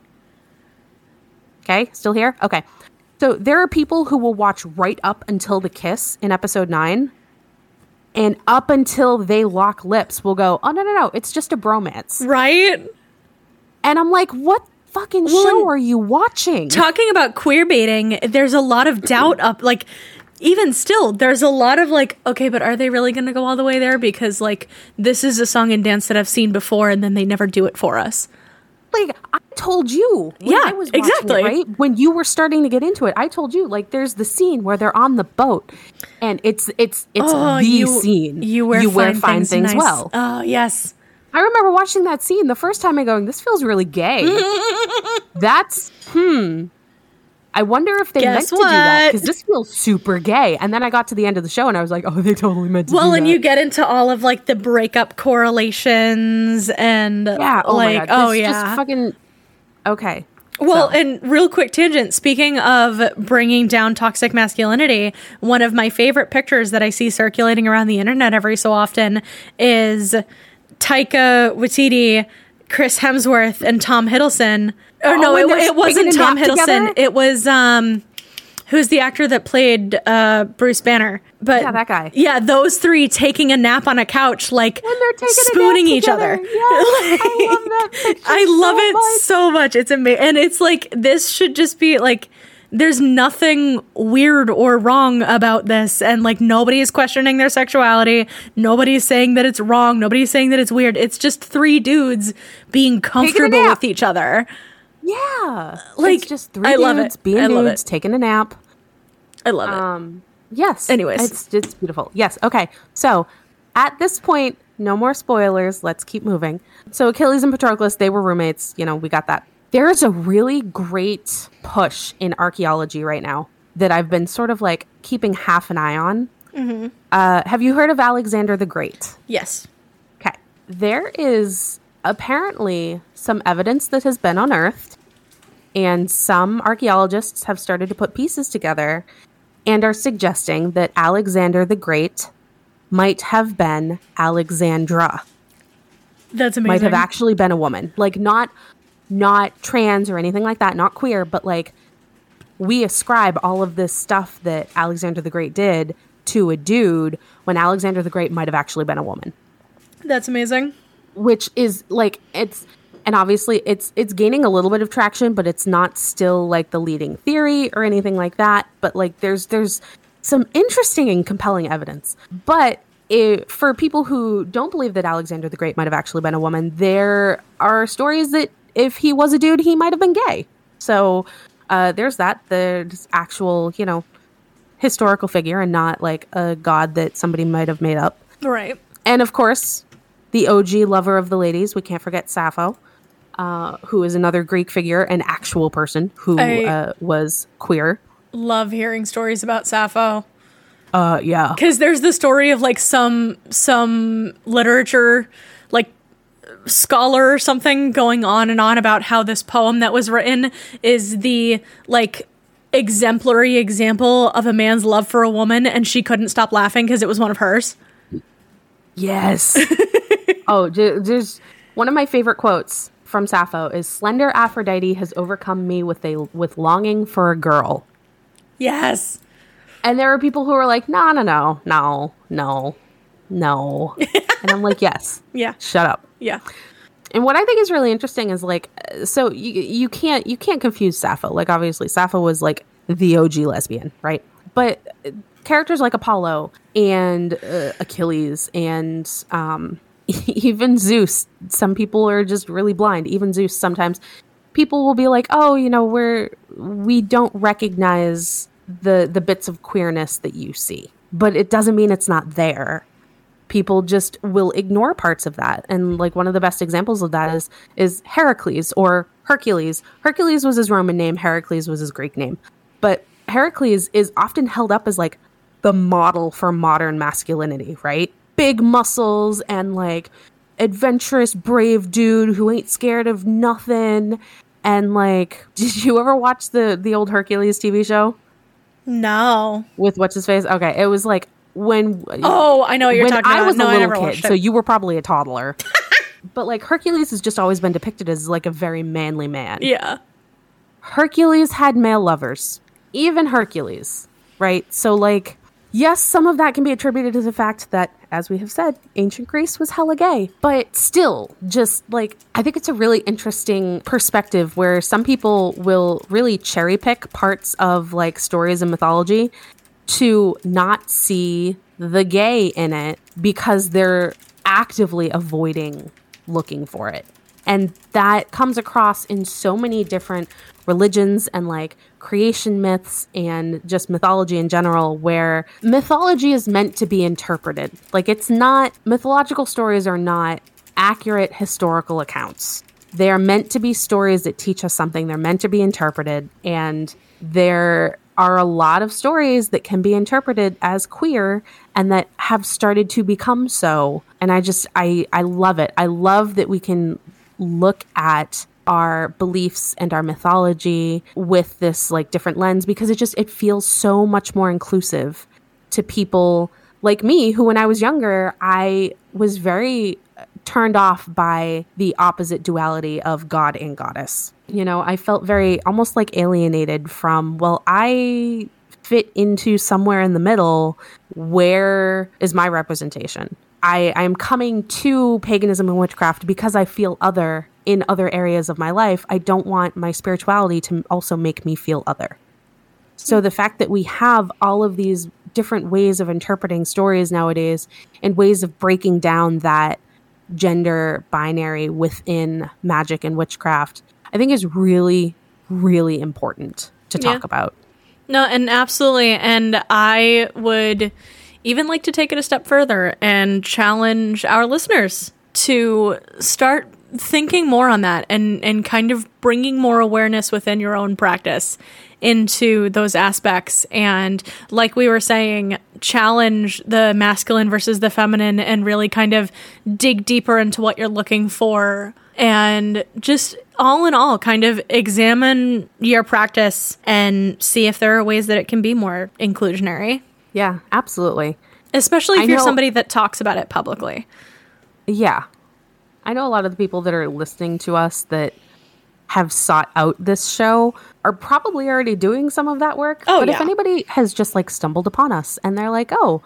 Okay? Still here? Okay. So there are people who will watch right up until the kiss in episode 9. And up until they lock lips will go, oh, no. It's just a bromance. Right? And I'm like, what fucking show are you watching? Talking about queer baiting, there's a lot of doubt up, like, even still, there's a lot of, like, okay, but are they really going to go all the way there? Because, like, this is a song and dance that I've seen before, and then they never do it for us. Like, I told you. When I was exactly. It, right? When you were starting to get into it, I told you, like, there's the scene where they're on the boat, and it's the scene. You wear fine things nice. Well. Oh, yes. I remember watching that scene the first time and going, this feels really gay. That's, I wonder if they meant to do that, because this feels super gay. And then I got to the end of the show and I was like, oh, they totally meant to do that. Well, and you get into all of, like, the breakup correlations and, like, just fucking, okay. Well, and real quick tangent, speaking of bringing down toxic masculinity, one of my favorite pictures that I see circulating around the internet every so often is Taika Waititi, Chris Hemsworth, and Tom Hiddleston. Or no, it wasn't Tom Hiddleston. Together? It was who's the actor that played Bruce Banner? But yeah, that guy. Yeah, those three taking a nap on a couch, like spooning each other. Yeah, I love that picture. I love it so much. It's amazing, and it's like this should just be like. There's nothing weird or wrong about this, and like nobody is questioning their sexuality. Nobody's saying that it's wrong. Nobody's saying that it's weird. It's just three dudes being comfortable with each other. Yeah, like it's just three dudes being dudes, taking a nap. I love it. Yes. Anyways, it's beautiful. Yes. Okay. So at this point, no more spoilers. Let's keep moving. So Achilles and Patroclus, they were roommates. You know, we got that. There is a really great push in archaeology right now that I've been sort of like keeping half an eye on. Mm-hmm. Have you heard of Alexander the Great? Yes. Okay. There is apparently some evidence that has been unearthed, and some archaeologists have started to put pieces together and are suggesting that Alexander the Great might have been Alexandra. That's amazing. Might have actually been a woman. Like, not trans or anything like that, not queer, but like we ascribe all of this stuff that Alexander the Great did to a dude when Alexander the Great might have actually been a woman. That's amazing. Which is like, and obviously it's gaining a little bit of traction, but it's not still like the leading theory or anything like that. But like there's some interesting and compelling evidence. But for people who don't believe that Alexander the Great might have actually been a woman, there are stories that if he was a dude, he might have been gay. So there's that. There's actual, historical figure and not like a god that somebody might have made up. Right. And of course, the OG lover of the ladies, we can't forget Sappho, who is another Greek figure, an actual person who was queer. Love hearing stories about Sappho. Yeah. Because there's the story of like some literature, like scholar or something going on and on about how this poem that was written is the like exemplary example of a man's love for a woman, and she couldn't stop laughing because it was one of hers. Yes. Oh, there's one of my favorite quotes from Sappho is, "Slender Aphrodite has overcome me with longing for a girl." Yes. And there are people who are like, no. And And I'm like, yes. Yeah. Shut up. Yeah. And what I think is really interesting is like, so you can't confuse Sappho. Like, obviously, Sappho was like the OG lesbian, right? But characters like Apollo and Achilles and even Zeus. Some people are just really blind. Even Zeus, sometimes people will be like, oh, you know, we don't recognize the bits of queerness that you see, but it doesn't mean it's not there. People just will ignore parts of that. And like one of the best examples of that is Heracles or Hercules. Hercules was his Roman name. Heracles was his Greek name. But Heracles is often held up as like the model for modern masculinity, right? Big muscles and like adventurous, brave dude who ain't scared of nothing. And like, did you ever watch the old Hercules TV show? No. With what's his face? Okay, it was like when I know what you're talking about. I was a I little never kid, watched it. so you were probably a toddler. But like Hercules has just always been depicted as like a very manly man. Yeah. Hercules had male lovers, even Hercules, right? So like, yes, some of that can be attributed to the fact that, as we have said, ancient Greece was hella gay. But still, just like, I think it's a really interesting perspective where some people will really cherry pick parts of like stories and mythology to not see the gay in it because they're actively avoiding looking for it. And that comes across in so many different religions and like creation myths and just mythology in general, where mythology is meant to be interpreted. Like, it's not, mythological stories are not accurate historical accounts. They are meant to be stories that teach us something. They're meant to be interpreted. And there are a lot of stories that can be interpreted as queer and that have started to become so. And I love it. I love that we can look at our beliefs and our mythology with this like different lens, because it feels so much more inclusive to people like me, who when I was younger, I was very turned off by the opposite duality of God and goddess. You know, I felt very almost like alienated from, well, I fit into somewhere in the middle. Where is my representation? I'm coming to paganism and witchcraft because I feel other in other areas of my life. I don't want my spirituality to also make me feel other. So the fact that we have all of these different ways of interpreting stories nowadays and ways of breaking down that gender binary within magic and witchcraft, I think is really, really important to talk about. No, and absolutely. And I would even like to take it a step further and challenge our listeners to start thinking more on that and kind of bringing more awareness within your own practice into those aspects. And like we were saying, challenge the masculine versus the feminine and really kind of dig deeper into what you're looking for. And just all in all, kind of examine your practice and see if there are ways that it can be more inclusionary. Yeah, absolutely. Especially if you're somebody that talks about it publicly. Yeah. I know a lot of the people that are listening to us that have sought out this show are probably already doing some of that work. Oh, but yeah. if anybody has just like stumbled upon us and they're like, oh,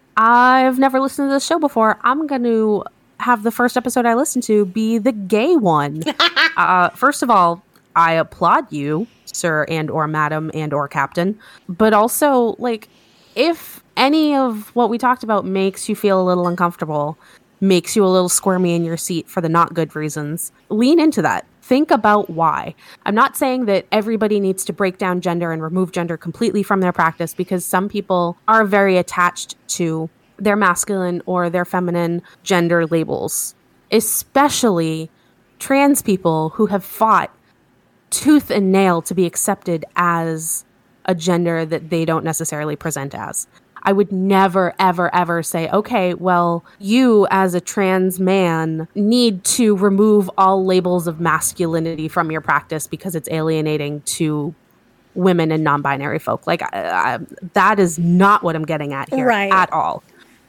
I've never listened to this show before, I'm going to have the first episode I listen to be the gay one. First of all, I applaud you, sir and or madam and or captain. But also, like, if any of what we talked about makes you feel a little uncomfortable, makes you a little squirmy in your seat for the not good reasons, lean into that. Think about why. I'm not saying that everybody needs to break down gender and remove gender completely from their practice, because some people are very attached to their masculine or their feminine gender labels, especially trans people who have fought tooth and nail to be accepted as a gender that they don't necessarily present as. I would never, ever, ever say, okay, well, you as a trans man need to remove all labels of masculinity from your practice because it's alienating to women and non-binary folk. Like, that is not what I'm getting at here at all.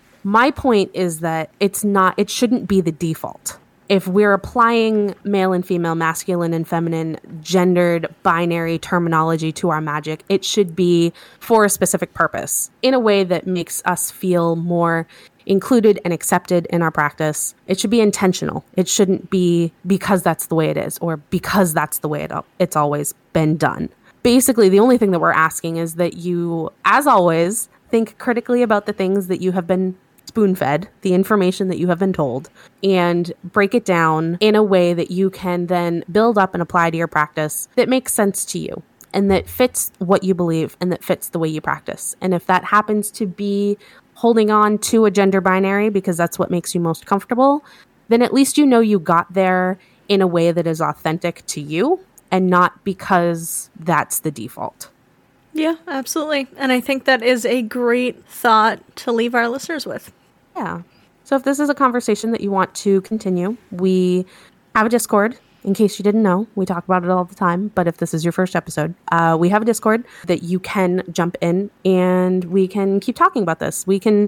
My point is that it shouldn't be the default. If we're applying male and female, masculine and feminine, gendered binary terminology to our magic, it should be for a specific purpose in a way that makes us feel more included and accepted in our practice. It should be intentional. It shouldn't be because that's the way it is or because that's the way it's always been done. Basically, the only thing that we're asking is that you, as always, think critically about the things that you have been spoon-fed, the information that you have been told, and break it down in a way that you can then build up and apply to your practice that makes sense to you and that fits what you believe and that fits the way you practice. And if that happens to be holding on to a gender binary because that's what makes you most comfortable, then at least you know you got there in a way that is authentic to you and not because that's the default. Yeah, absolutely. And I think that is a great thought to leave our listeners with. Yeah. So if this is a conversation that you want to continue, we have a Discord. In case you didn't know, we talk about it all the time. But if this is your first episode, we have a Discord that you can jump in and we can keep talking about this.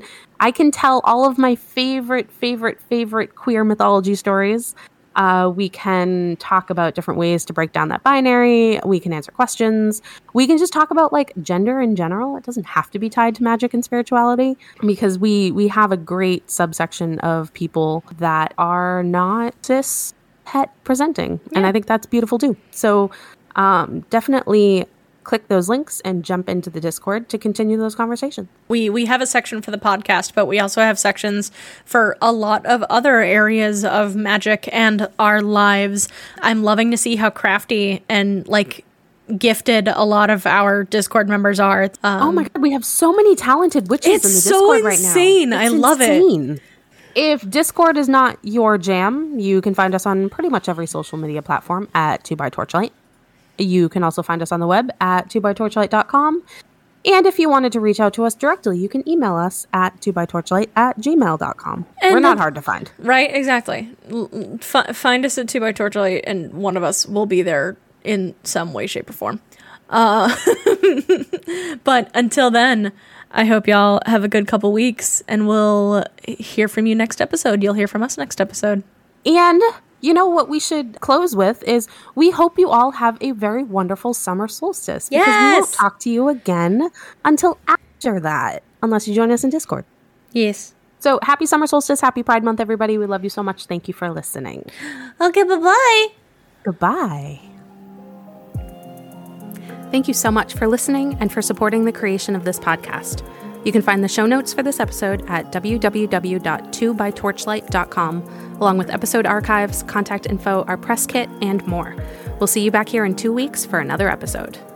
I can tell all of my favorite queer mythology stories. We can talk about different ways to break down that binary. We can answer questions. We can just talk about like gender in general. It doesn't have to be tied to magic and spirituality because we have a great subsection of people that are not cis het presenting. Yeah. And I think that's beautiful too. So definitely click those links and jump into the Discord to continue those conversations. We have a section for the podcast, but we also have sections for a lot of other areas of magic and our lives. I'm loving to see how crafty and like gifted a lot of our Discord members are. Oh my God, we have so many talented witches in the Discord right now. It's so insane. I love it. If Discord is not your jam, you can find us on pretty much every social media platform at 2bytorchlight. You can also find us on the web at 2bytorchlight.com. And if you wanted to reach out to us directly, you can email us at 2bytorchlight@gmail.com. We're not hard to find. Right, exactly. Find us at 2bytorchlight and one of us will be there in some way, shape, or form. But until then, I hope y'all have a good couple weeks and we'll hear from you next episode. You'll hear from us next episode. And you know what we should close with is we hope you all have a very wonderful summer solstice. Yes! Because we won't talk to you again until after that, unless you join us in Discord. Yes. So happy summer solstice, happy Pride Month, everybody. We love you so much. Thank you for listening. Okay, bye-bye. Goodbye. Thank you so much for listening and for supporting the creation of this podcast. You can find the show notes for this episode at www.2bytorchlight.com, along with episode archives, contact info, our press kit, and more. We'll see you back here in 2 weeks for another episode.